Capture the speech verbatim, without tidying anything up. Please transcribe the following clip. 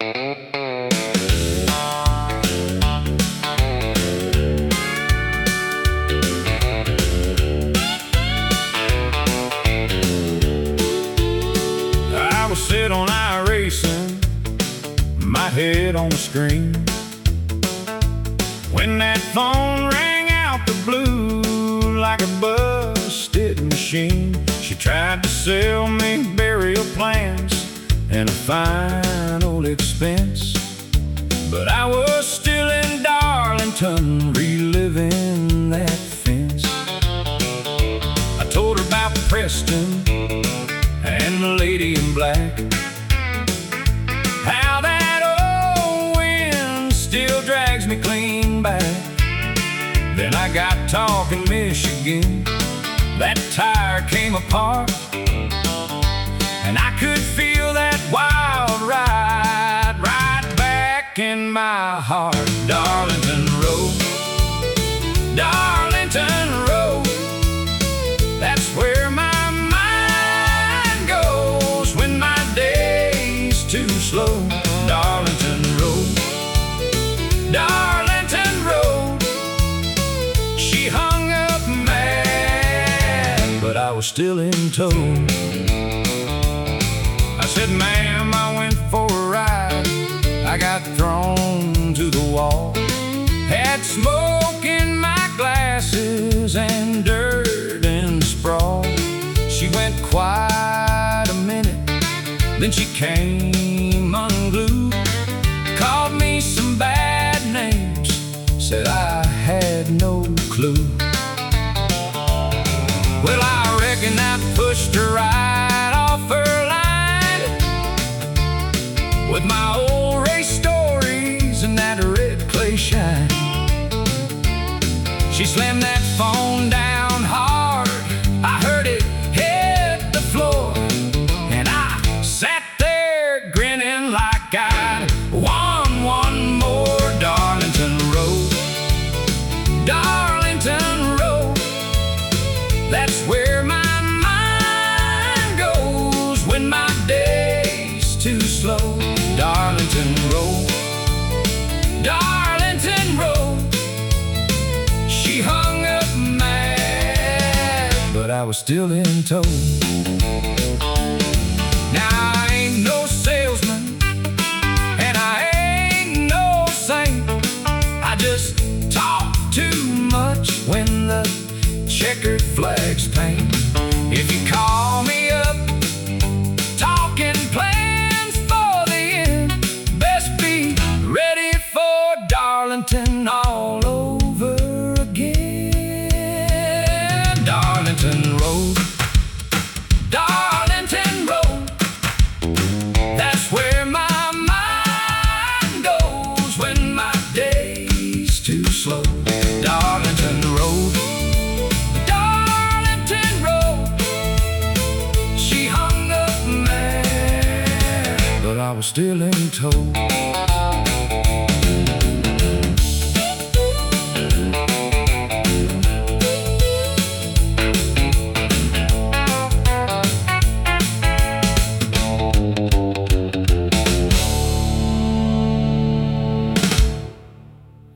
I was sitting on iRacing, my head on the screen, when that phone rang out the blue like a busted machine. She tried to sell me burial plans and a fine old expense, but I was still in Darlington, reliving that fence. I told her about Preston and the lady in black, how that old wind still drags me clean back. Then I got talking Michigan, that tire came apart, and I could feel that wild ride right back in my heart. Darlington Road, Darlington Road, that's where my mind goes when my day's too slow. Darlington Road, Darlington Road. She hung up mad, but I was still in tow. I said, ma'am, I went for a ride, I got thrown to the wall, had smoke in my glasses and dirt in the sprawl. She went quiet a minute, then she came unglued, called me some bad names, said I had no clue. Well, I reckon I pushed her right off her line with my old race stories and that red clay shine. She slammed that phone down hard, I heard it hit the floor, and I sat there grinning like I'd won one more. Darlington Road, Darlington Road, that's where my mind goes when my day's too slow. Darlington Road, Darlington Road. She hung up mad, but I was still in tow. Now I ain't no salesman, and I ain't no saint, I just talk too much when the checkered flags paint. If you call me up talking plans for the end, best be ready for Darlington all over again. Darlington Road, Darlington Road, that's where my mind goes when my day's too slow. Darlington Road, Darlington Road. She hung up mad, but I was still in tow.